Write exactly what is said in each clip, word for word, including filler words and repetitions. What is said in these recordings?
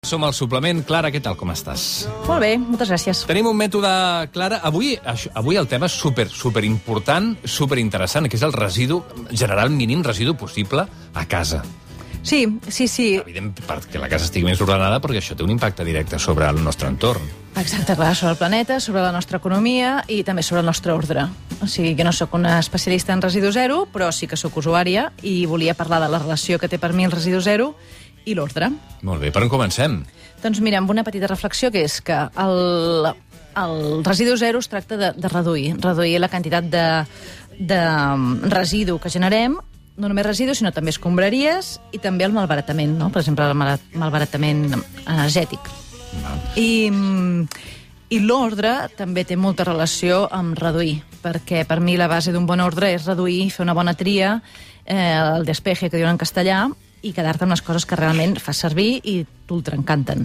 Som al suplement. Clara, què tal, com estàs? Molt bé, moltes gràcies. Tenim un mètode, Clara. Avui, això, avui el tema és super, super important, super interessant, que és el residu, generar el mínim residu possible a casa. Sí, sí, sí. Evident, perquè la casa estigui més ordenada, perquè això té un impacte directe sobre el nostre entorn. Exacte, clar, sobre el planeta, sobre la nostra economia i també sobre el nostre ordre. O sigui, jo no sóc una especialista en residu zero, però sí que sóc usuària i volia parlar de la relació que té per mi el residu zero i l'ordre. Molt bé, per on comencem? Doncs mira, amb una petita reflexió, que és que el, el residu zero es tracta de, de reduir, reduir la quantitat de, de residu que generem, no només residu, sinó també escombraries i també el malbaratament, no? Per exemple, el malbaratament energètic. I, i l'ordre també té molta relació amb reduir, perquè per mi la base d'un bon ordre és reduir, fer una bona tria, eh, el despeje, que diuen en castellà, i quedar-te amb les coses que realment fas servir i t'ultraencanten.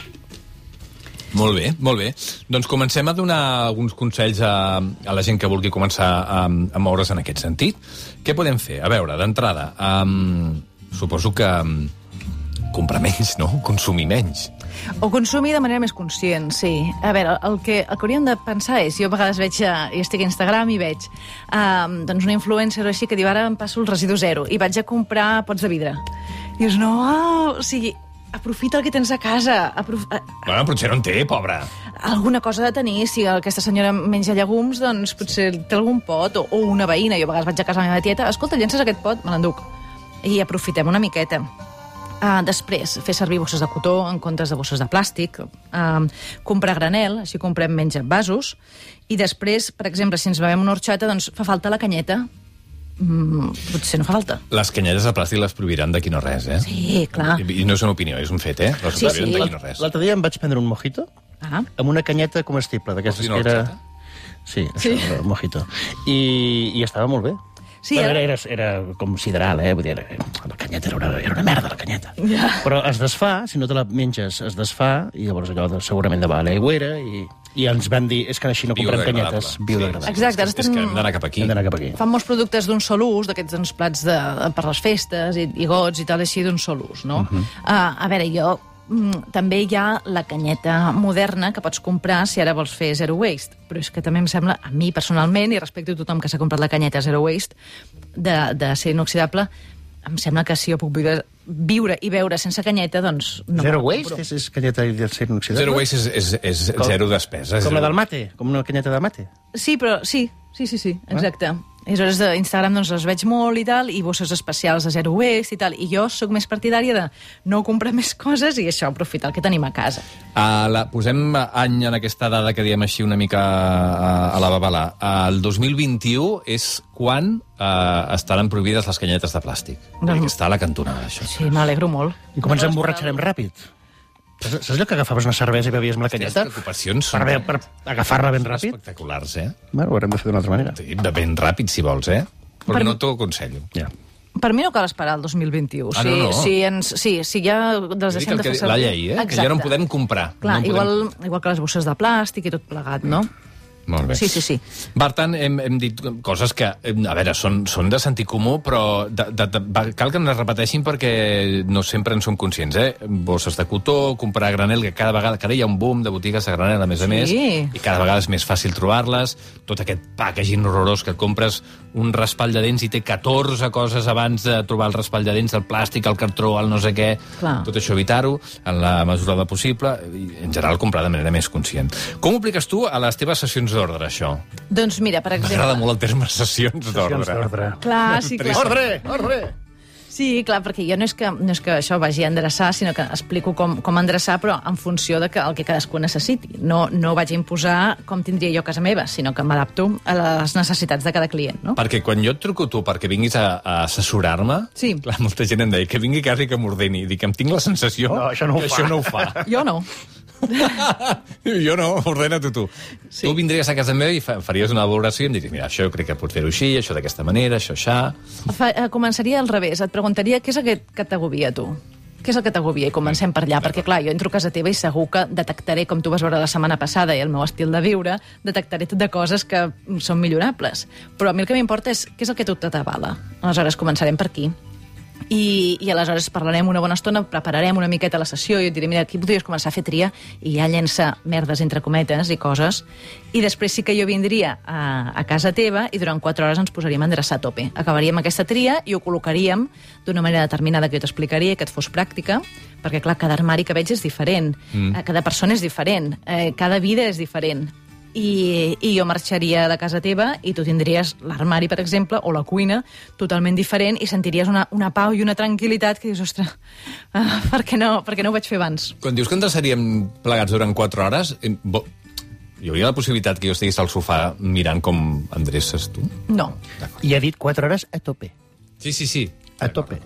Molt bé, molt bé. Doncs comencem a donar alguns consells a, a la gent que vulgui començar a, a moure's en aquest sentit. Què podem fer? A veure, d'entrada, um, suposo que um, comprar menys, no? Consumir menys. O consumir de manera més conscient, sí. A veure, el que, el que hauríem de pensar és, jo a vegades veig, jo estic a Instagram i veig um, doncs una influencer o així que diu, ara em passo el residu zero i vaig a comprar pots de vidre. Dius, no, o sigui, aprofita el que tens a casa. Aprof... Bueno, potser no en té, pobra. Alguna cosa ha de tenir. Si aquesta senyora menja llegums, doncs potser té algun pot, o, o una veïna. Jo a vegades vaig a casa de la meva tieta, escolta, llences aquest pot? Me l'enduc. I aprofitem una miqueta. Uh, després, fer servir bosses de cotó en comptes de bosses de plàstic, uh, comprar granel, així comprem menys vasos, i després, per exemple, si ens bevem una horxata, doncs fa falta la canyeta. Mm, potser no fa falta. Les canyetes de plàstic les prohibiran d'aquí no res, eh? Sí, clar. I, i no és una opinió, és un fet, eh? Les Sí, prohibiran sí. d'aquí no res. L'altre dia em vaig prendre un mojito Ah. amb una canyeta comestible, d'aquestes Vols dir que una era... Sí, Sí. això, el mojito. I, I estava molt bé. Sí, Bueno, eh? era, era, era com sideral, eh? Vull dir, era, la canyeta era una, era una merda, la canyeta. Ja. Però es desfà, si no te la menges, es desfà, i llavors allò de, segurament de bala aigüera, i, i ens van dir, és que així no comprem Biodegradable. canyetes biodegradables. Exacte, ara És que estan- hem d'anar cap aquí. Hem d'anar cap aquí. Fan molts productes d'un sol ús, d'aquests doncs, plats de, per les festes i, i gots i tal, així d'un sol ús, no? Uh -huh. uh, a veure, jo... Mm, també hi ha la canyeta moderna que pots comprar si ara vols fer zero waste, però és que també em sembla, a mi personalment, i respecto a tothom que s'ha comprat la canyeta zero waste de, de ser inoxidable, em sembla que si jo puc viure, viure i beure sense canyeta, doncs... No Zero me la waste? compro. És, és canyeta d'acer inoxidable? Zero waste és, és, és Com- zero despesa. Com zero. la del mate? Com una canyeta de mate? Sí, però sí, sí, sí, sí, exacte. I aleshores d'Instagram doncs, les veig molt i tal, i bosses especials de zero waste i tal, i jo sóc més partidària de no comprar més coses i això, aprofitar el que tenim a casa. Uh, la, posem any en aquesta dada que diem així una mica a, a la babalà. Uh, el dos mil vint-i-u és quan uh, estaran prohibides les canyetes de plàstic. Doncs- Que està a la cantonada, això. Sí, m'alegro molt. I com ens emborratxarem ràpid? Saps saps allò que agafaves una cervesa i bevies amb la Les canyeta? preocupacions Per, bé- per agafar-la ben ràpid? espectaculars, eh? Bueno, ho haurem de fer d'una altra manera. Sí, de ben ràpid, si vols, eh? Però Per- no t'ho aconsello. Ja. Per mi no cal esperar el dos mil vint-i-u. Ah, si, no, no. Si, ens, sí, si ja les Jo dic deixem el de que- fer servir... la llei, eh? Que ja no en podem comprar. Clar, no en igual, podem... igual que les bosses de plàstic i tot plegat, no? Molt bé. Sí, sí, sí. Per tant, hem, hem dit coses que, a veure, són, són de sentit comú, però de, de, de, va- cal que no les repeteixin perquè no sempre en som conscients, eh? Bosses de cotó, comprar granel, que cada vegada, cada dia hi ha un boom de botigues de granel, a més a Sí. més, i cada vegada és més fàcil trobar-les. Tot aquest packaging horrorós que et compres un raspall de dents i té catorze coses abans de trobar el raspall de dents, el plàstic, el cartró, el no sé què. Clar. Tot això evitar-ho en la mesura del possible i, en general, comprar de manera més conscient. Com ho apliques tu a les teves sessions d'ordre, això? Doncs mira, per exemple... M'agrada molt el terme sessions Sessions d'ordre. d'ordre. Clar, sí, clar. Ordre! Ordre! Sí, clar, perquè jo no és que, no és que això vagi a endreçar, sinó que explico com, com endreçar, però en funció de que, el que cadascú necessiti. No, no vaig a imposar com tindria jo a casa meva, sinó que m'adapto a les necessitats de cada client, no? Perquè quan jo et truco a tu perquè vinguis a, a assessorar-me, Sí. clar, molta gent em deia que vingui quasi que m'ordeni. Dic, em tinc la sensació No, això no ho que fa. això no ho fa. Jo no. Jo no, ordena-t'ho tu. Sí. Tu vindries a casa meva i fa, faries una valoració i em diries, mira, això jo crec que pots fer-ho així, això d'aquesta manera, això aixà... Fa, eh, començaria al revés. Et preguntaria què és el que, que t'agobia, tu? Què és el que t'agobia? I comencem per allà, perquè, clar, jo entro a casa teva i segur que detectaré, com tu vas veure la setmana passada i el meu estil de viure, detectaré tot de coses que són millorables. Però a mi el que m'importa és què és el que tu t'atabala. Aleshores, començarem per aquí. I, i aleshores parlarem una bona estona, prepararem una miqueta la sessió i et diré, mira, aquí podries començar a fer tria i ja llença merdes entre cometes i coses, i després sí que jo vindria a, a casa teva i durant quatre hores ens posaríem a endreçar a tope. Acabaríem aquesta tria i ho col·locaríem d'una manera determinada que jo t'explicaria, que et fos pràctica, perquè clar, cada armari que veig és diferent, mm. cada persona és diferent, eh, cada vida és diferent. I, i jo marxaria de casa teva i tu tindries l'armari, per exemple, o la cuina totalment diferent i sentiries una, una pau i una tranquil·litat que dius, ostres, uh, per, què no, per què no ho vaig fer abans? Quan dius que endreçaríem plegats durant quatre hores, eh, bo, hi hauria la possibilitat que jo estigués al sofà mirant com endreces tu? No. I ha dit quatre hores a tope. Sí, sí, sí. A tope.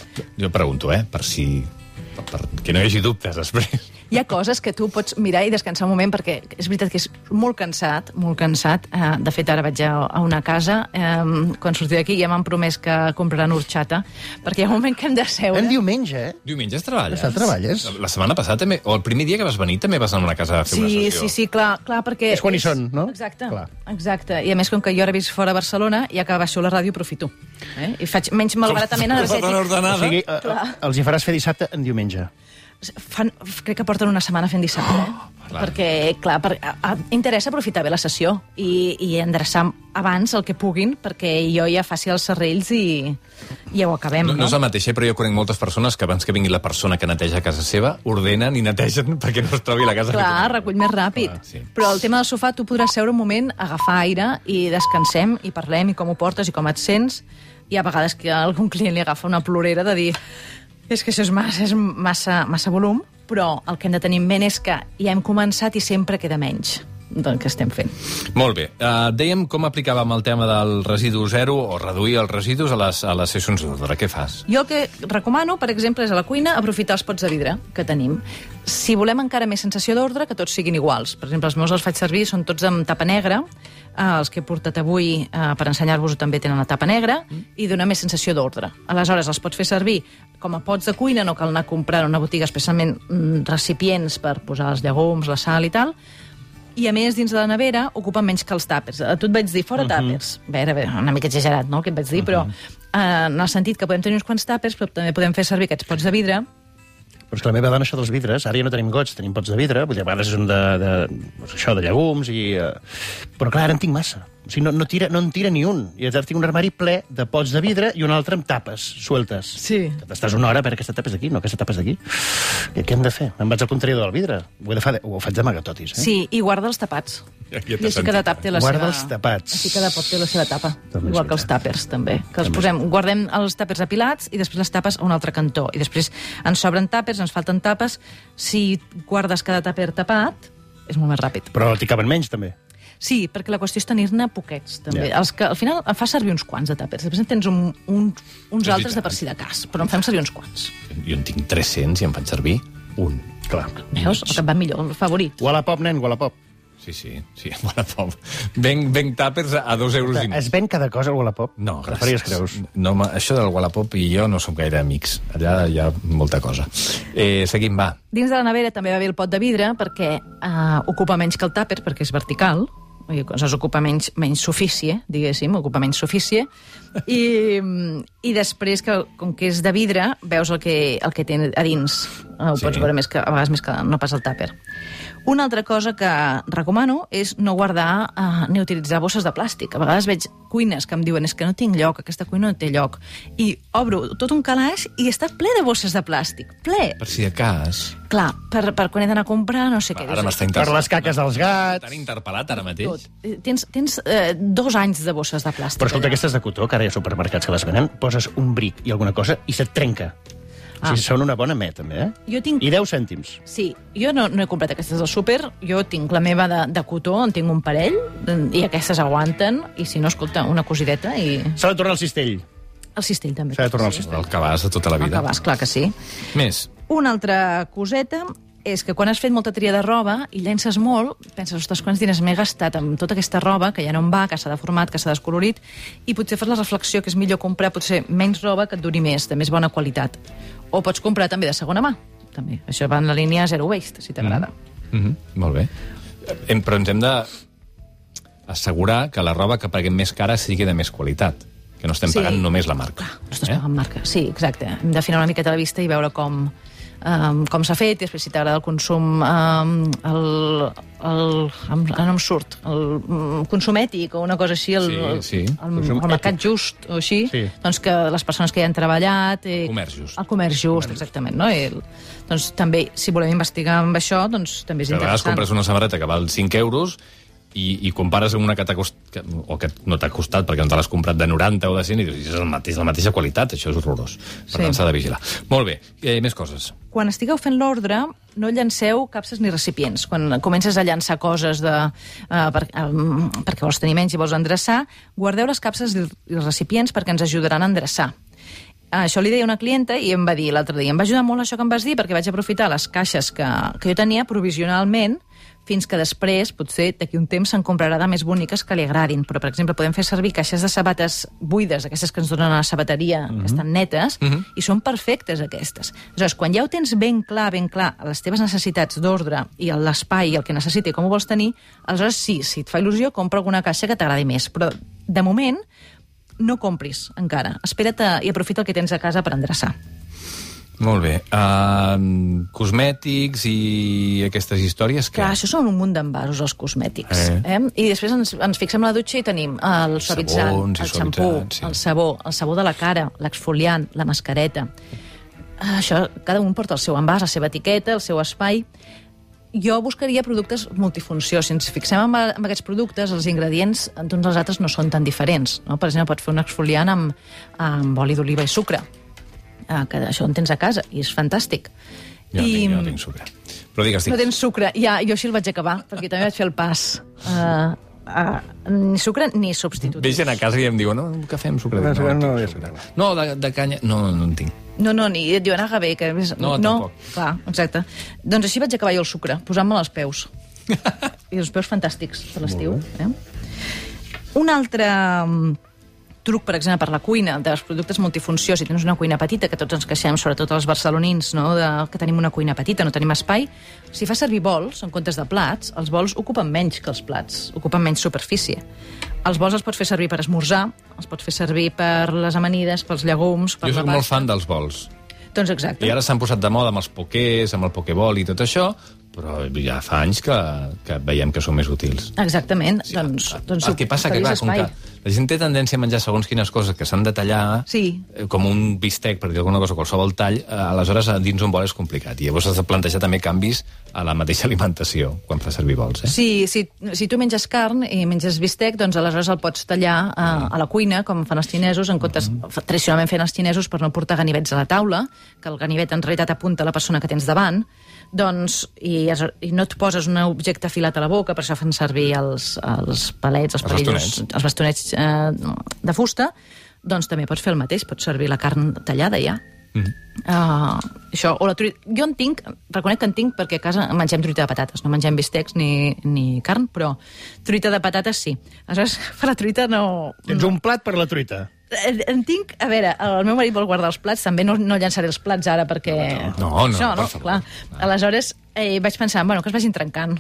Jo pregunto, eh, per si... Per, per que no hi hagi dubtes després. Hi ha coses que tu pots mirar i descansar un moment, perquè és veritat que és molt cansat, molt cansat. Eh, de fet, ara vaig a, a una casa, eh, quan surti d'aquí ja m'han promès que compraran horxata, perquè hi ha un moment que hem de seure... En diumenge, eh? Diumenges treballes? Està, treballes? La setmana passada també, o el primer dia que vas venir també vas anar a una casa a fer sí, una sessió. Sí, sí, clar, clar, perquè... És quan hi són, no? Exacte, clar. exacte. I a més, com que jo ara visc fora a Barcelona, ja que baixo la ràdio, aprofito. Eh? I faig menys malbaratament energètic. Ordenada. O sigui, eh, els hi faràs fer dissabte en diumenge. Fan, crec que porten una setmana fent dissabte, eh? Oh, clar. Perquè, clar, per, a, a, interessa aprofitar bé la sessió i, i endreçar abans el que puguin, perquè jo ja faci els serrells i, i ja ho acabem. No, no? no és el mateix, eh, però jo conec moltes persones que abans que vingui la persona que neteja casa seva, ordenen i netegen perquè no es trobi la casa. Clar, recull més ràpid. Clar, sí. Però el tema del sofà, tu podràs seure un moment, agafar aire i descansem i parlem i com ho portes i com et sents. I a vegades que a algun client li agafa una plorera de dir és que això és massa, és massa, massa volum, però el que hem de tenir en ment és que ja hem començat i sempre queda menys del que estem fent. Molt bé. Uh, dèiem com aplicàvem el tema del residu zero o reduir els residus a les, a les sessions d'ordre. Què fas? Jo el que recomano, per exemple, és a la cuina aprofitar els pots de vidre que tenim. Si volem encara més sensació d'ordre, que tots siguin iguals. Per exemple, els meus els faig servir, són tots amb tapa negra, eh, els que he portat avui eh, per ensenyar-vos també tenen la tapa negra, i donar més sensació d'ordre. Aleshores, els pots fer servir com a pots de cuina, no cal anar a comprar en una botiga, especialment mm, recipients per posar els llegums, la sal i tal, i a més, dins de la nevera, ocupen menys que els tàpers. A tu et vaig dir, fora uh -huh. tàpers. Bé, era bé, una mica exagerat, no?, el que et vaig dir, uh -huh. però eh, en el sentit que podem tenir uns quants tàpers, però també podem fer servir aquests pots de vidre. Però és que la meva dona, això dels vidres, ara ja no tenim gots, tenim pots de vidre, vull dir, a vegades són de, de, doncs això, de llegums, i, uh... però clar, ara en tinc massa. O sigui, no, no, tira, no en tira ni un. I ara tinc un armari ple de pots de vidre i un altre amb tapes sueltes. Sí. Estàs una hora, a veure, aquesta tapa és d'aquí, no, aquesta tapa és d'aquí. Què, què hem de fer? Em vaig al contenidor del vidre. Ho, he de fa, ho faig d'amagatotis, eh? Sí, i guarda els tapats. Ja, ja I així cada tap té la Guarda seva... els tapats. Així cada pot té la seva tapa. També és Igual que els veritat. tàpers, també. Que els També posem, guardem els tàpers apilats i després les tapes a un altre cantó. I després ens sobren tàpers, ens falten tapes. Si guardes cada tàper tapat, és molt més ràpid. Però t'hi caben menys, també. Sí, perquè la qüestió és tenir-ne poquets, també. Ja. Els que al final em fa servir uns quants de tàpers. Després en tens un, un, uns És altres de veritat. per si de cas, però en fem servir uns quants. Jo en tinc tres-cents i em faig servir un. Clar. Veus? El que et va millor, el favorit. Wallapop, nen, Wallapop. Sí, sí, sí, bona pop. Venc, venc tàpers a dos euros i mig. Es ven cada cosa al Wallapop? No, Te faries gràcies. creus. No, ma- això del Wallapop i jo no som gaire amics. Allà hi ha molta cosa. Eh, seguim, va. Dins de la nevera també va bé el pot de vidre perquè eh, ocupa menys que el tàper, perquè és vertical. I es ocupa menys, menys sufície, diguéssim, ocupa menys sufície. I, i després, que com que és de vidre, veus el que, el que té a dins. Ho Sí. pots veure més que, a vegades més que no pas el tàper. Una altra cosa que recomano és no guardar eh, ni utilitzar bosses de plàstic. A vegades veig cuines que em diuen és que no tinc lloc, aquesta cuina no té lloc. I obro tot un calaix i està ple de bosses de plàstic. Ple! Per si de cas... Clar, per, per quan he d'anar a comprar, no sé què. Ara m'està Per interessant. les caques dels gats... Tan interpel·lat ara mateix. Tot. Eh, Tens, tens eh, dos anys de bosses de plàstic. Però escolta, allà. aquestes de cotó, que ara hi ha supermercats que les venen, poses un bric i alguna cosa i se't trenca. Ah. O sigui, són una bona met, també, eh? Jo tinc... I deu cèntims. Sí, jo no, no he comprat aquestes del súper, jo tinc la meva de, de cotó, en tinc un parell, i aquestes aguanten, i si no, escolta, una cosideta i... S'ha de tornar al cistell. El cistell també. S'ha de tornar al cistell. El cabàs de tota la El vida. cabàs, clar que sí. Més. Una altra coseta és que quan has fet molta tria de roba i llences molt, penses, ostres, quants diners m'he gastat amb tota aquesta roba, que ja no em va, que s'ha deformat, que s'ha descolorit, i potser fas la reflexió que és millor comprar potser menys roba que et duri més, de més bona qualitat. O pots comprar també de segona mà. També. Això va en la línia zero waste, si t'agrada. Mm -hmm. Molt bé. Hem, però ens hem de assegurar que la roba que paguem més cara sigui de més qualitat. que no estem Sí. pagant només la marca. Clar, no estàs pagant marca. Sí, exacte. Hem d'afinar una miqueta la vista i veure com, um, com s'ha fet, i després si t'agrada el consum, um, el, el, ara no em surt, el um, consum ètic o una cosa així, el, Sí, sí. el, el, el mercat just o així, Sí. doncs que les persones que hi han treballat... I, El comerç just. El comerç just, exactament. No? I, el, doncs també, si volem investigar amb això, doncs també és Que a vegades interessant. compres una samarreta que val cinc euros i, i compares amb una que t'ha costat, o que no t'ha costat perquè no te l'has comprat de noranta o de cent, i dius, és el mateix, la mateixa qualitat, això és horrorós. Per Sí. tant, s'ha de vigilar. Molt bé, eh, més coses. Quan estigueu fent l'ordre, no llanceu capses ni recipients. Quan comences a llançar coses de, uh, per, um, perquè vols tenir menys i vols endreçar, guardeu les capses i els recipients perquè ens ajudaran a endreçar. Uh, això li deia una clienta i em va dir l'altre dia, em va ajudar molt això que em vas dir perquè vaig aprofitar les caixes que, que jo tenia provisionalment fins que després, potser d'aquí un temps, se'n comprarà de més boniques que li agradin. Però, per exemple, podem fer servir caixes de sabates buides, aquestes que ens donen a la sabateria, mm-hmm. que estan netes, mm-hmm. i són perfectes, aquestes. Aleshores, quan ja ho tens ben clar, ben clar, les teves necessitats d'ordre i l'espai i el que necessiti i com ho vols tenir, aleshores sí, si et fa il·lusió, compra alguna caixa que t'agradi més. Però, de moment, no compris encara. Espera't a, i aprofita el que tens a casa per endreçar. Molt bé. Uh, cosmètics i aquestes històries... Clar, Que... això són un munt d'envasos, els cosmètics. Eh. Eh? I després ens, ens fixem a la dutxa i tenim el suavitzant, Sabons i el xampú, suavitzants, sí. el sabó, el sabó de la cara, l'exfoliant, la mascareta. Això, cada un porta el seu envàs, la seva etiqueta, el seu espai. Jo buscaria productes multifunció. Si ens fixem en, en aquests productes, els ingredients d'uns dels altres no són tan diferents. No? Per exemple, pots fer un exfoliant amb, amb oli d'oliva i sucre. Uh, que això en tens a casa, i és fantàstic. Jo, I... tinc, jo no tinc sucre. Però digues, digues. No tens sucre. Ja, jo així el vaig acabar, perquè també vaig fer el pas. Uh, uh, ni sucre ni substitut. Ve gent a casa i em diu, no, un cafè amb sucre. No, No, no, no, no, sucre. no de, de canya... No, no en tinc. No, no, ni et diuen agave, que... És... No, no, tampoc. clar, exacte. Doncs així vaig acabar jo el sucre, posant-me als peus. I els peus fantàstics per l'estiu. Eh? Un altre um, truc, per exemple, per la cuina, dels productes multifunció, si tens una cuina petita, que tots ens queixem, sobretot els barcelonins, no? de, que tenim una cuina petita, no tenim espai, si fas servir bols, en comptes de plats, els bols ocupen menys que els plats, ocupen menys superfície. Els bols els pots fer servir per esmorzar, els pots fer servir per les amanides, pels llegums, per Jo la soc molt pasta. fan dels bols. Doncs exacte. I ara s'han posat de moda amb els poquers, amb el pokeball i tot això, però ja fa anys que, que veiem que són més útils. Exactament. Sí, doncs, el, doncs, el que passa que, clar, com que la gent té tendència a menjar segons quines coses que s'han de tallar, Sí. eh, com un bistec, per dir alguna cosa, qualsevol tall, eh, aleshores dins un bol és complicat. I llavors has de plantejar també canvis a la mateixa alimentació quan fa servir bols. Eh? Sí, si, si tu menges carn i menges bistec, doncs aleshores el pots tallar a, a la cuina, com fan els xinesos, en comptes, tradicionalment feien els xinesos per no portar ganivets a la taula, que el ganivet en realitat apunta a la persona que tens davant, doncs, i, es, i no et poses un objecte afilat a la boca, per això fan servir els, els palets, els, Els palillos, bastonets. els bastonets eh, de fusta, doncs també pots fer el mateix, pots servir la carn tallada ja. Mm. Uh, això, o la truita. Jo en tinc, reconec que en tinc perquè a casa mengem truita de patates, no mengem bistecs ni, ni carn, però truita de patates sí. Aleshores, per la truita no... Tens un plat per la truita. En, en tinc, a veure, el meu marit vol guardar els plats, també no, no llançaré els plats ara perquè... No, no, això, per no, favor. clar. Aleshores, eh, vaig pensar, bueno, que es vagin trencant.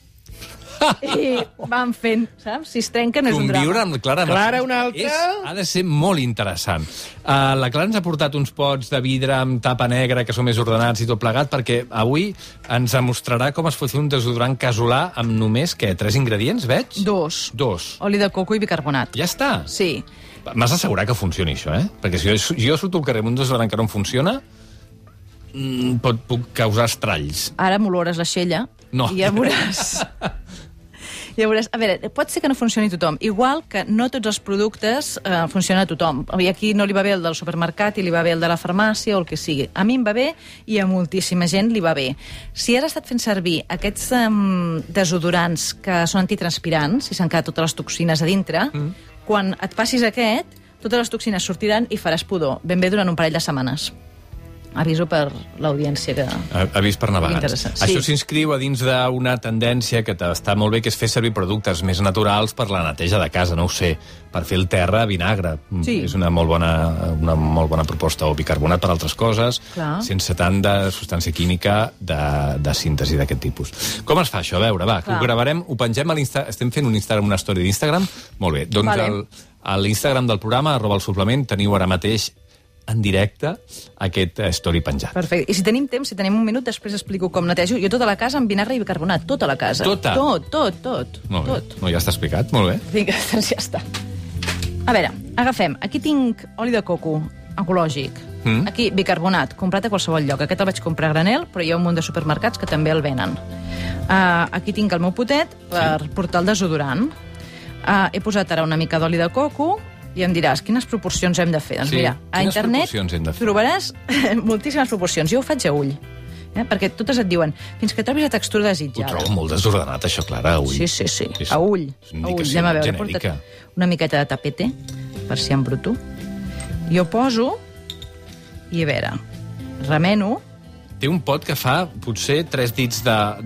I van fent, saps? Si es trenquen és un Conviure drama. amb Clara Clara, Martínez una altra? És, ha de ser molt interessant. Uh, la Clara ens ha portat uns pots de vidre amb tapa negra que són més ordenats i tot plegat, perquè avui ens mostrarà com es pot fer un desodorant casolà amb només, què, tres ingredients, veig? Dos. Dos. Oli de coco i bicarbonat. Ja està. Sí. M'has d'assegurar que funcioni això, eh? Perquè si jo, jo surto al carrer amb un desodorant que no em funciona, mm, pot, puc causar estralls. Ara m'olores la xella No. i ja veuràs... Ja veuràs. A veure, pot ser que no funcioni a tothom. Igual que no tots els productes eh, funcionen a tothom. I aquí no li va bé el del supermercat i li va bé el de la farmàcia o el que sigui. A mi em va bé i a moltíssima gent li va bé. Si has estat fent servir aquests um, desodorants que són antitranspirants i s'han quedat totes les toxines a dintre, mm. quan et passis aquest, totes les toxines sortiran i faràs pudor. Ben bé durant un parell de setmanes. Aviso per l'audiència que... Avís per navegants. Interessant, sí. Això s'inscriu a dins d'una tendència que està molt bé, que és fer servir productes més naturals per la neteja de casa, no ho sé, per fer el terra a vinagre. Sí. És una molt bona, una molt bona proposta. O bicarbonat per altres coses, Clar. sense tant de substància química de, de síntesi d'aquest tipus. Com es fa això? A veure, va, que ho Clar. gravarem, ho pengem a l'Instagram. Estem fent un Instagram, una història d'Instagram. Molt bé. Doncs Vale. el, a l'Instagram del programa, arroba el suplement, teniu ara mateix en directe aquest story penjat. Perfecte. I si tenim temps, si tenim un minut, després explico com netejo. Jo tota la casa amb vinagre i bicarbonat, tota la casa. Tota? Tot, tot, tot. Molt bé. tot. No, ja està explicat, molt bé. Vinga, doncs ja està. A veure, agafem. Aquí tinc oli de coco ecològic. Mm. Aquí, bicarbonat, comprat a qualsevol lloc. Aquest el vaig comprar a granel, però hi ha un munt de supermercats que també el venen. Uh, aquí tinc el meu potet per sí. portar el desodorant. Uh, he posat ara una mica d'oli de coco i em diràs, quines proporcions hem de fer? Doncs sí. mira, a quines internet hem de fer? trobaràs moltíssimes proporcions. Jo ho faig a ull. Eh? Perquè totes et diuen, fins que trobis la textura desitjada. Ho trobo molt desordenat, això, Clara, a ull. Sí, sí, sí, sí. a ull. És una indicació a ull. genèrica. Una miqueta de tapete, per si embruto. Jo poso, i a veure, remeno. Té un pot que fa potser tres dits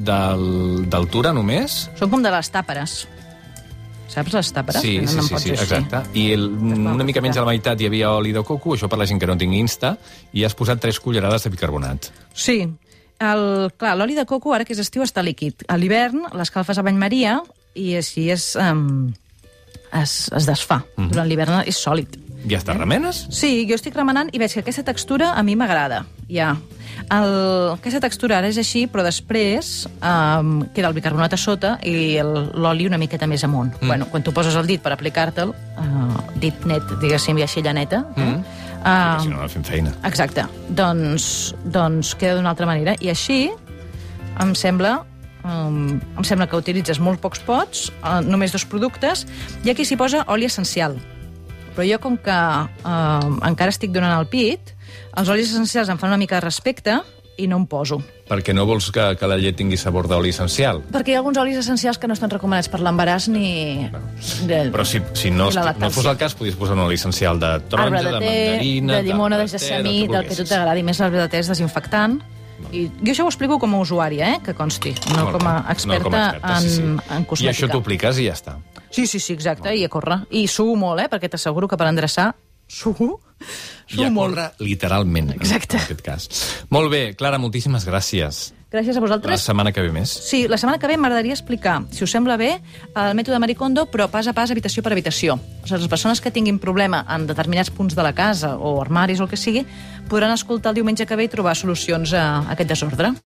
d'altura només. Són com de les tàperes. Saps les tàperes? Sí, sí, sí, sí, exacte. I el, una mica menys a la meitat hi havia oli de coco, això per la gent que no tingui Insta, i has posat tres cullerades de bicarbonat. Sí. El, clar, l'oli de coco, ara que és estiu, està líquid. A l'hivern l'escalfes a bany maria i així es, um, es, es desfà. Mm-hmm. Durant l'hivern és sòlid. Ja està, remenes? Sí, jo estic remenant i veig que aquesta textura a mi m'agrada. Ja. El, aquesta textura ara és així, però després um, queda el bicarbonat a sota i l'oli una miqueta més amunt. Mm. Bueno, quan tu poses el dit per aplicar-te'l, uh, dit net, diguéssim, i així llaneta, mm. eh? Uh, sí, si no, no fem feina. Exacte. Doncs, doncs queda d'una altra manera. I així em sembla... Um, em sembla que utilitzes molt pocs pots, uh, només dos productes, i aquí s'hi posa oli essencial. Però jo, com que uh, encara estic donant el pit, els olis essencials em fan una mica de respecte i no em poso. Perquè no vols que, que la llet tingui sabor d'oli essencial? Perquè hi ha alguns olis essencials que no estan recomanats per l'embaràs ni... No. De... Però si, si no, no fos el cas, podies posar un oli essencial de taronja, de, de mandarina... de llimona, de gessamí, del que tu t'agradi més. L'arbre de te és desinfectant. I jo això ho explico com a usuària, eh, que consti, no, com a experta, no com a experta en, sí, sí. en cosmètica. I això t'ho apliques i ja està. Sí, sí, sí, exacte, no. I a córrer. I suo molt, eh, perquè t'asseguro que per endreçar suo, suo I a molt. córrer literalment, exacte. En aquest cas. Molt bé, Clara, moltíssimes gràcies. Gràcies a vosaltres. La setmana que ve més. Sí, la setmana que ve m'agradaria explicar, si us sembla bé, el mètode Marie Kondo, però pas a pas, habitació per habitació. O sigui, les persones que tinguin problema en determinats punts de la casa o armaris o el que sigui, podran escoltar el diumenge que ve i trobar solucions a aquest desordre.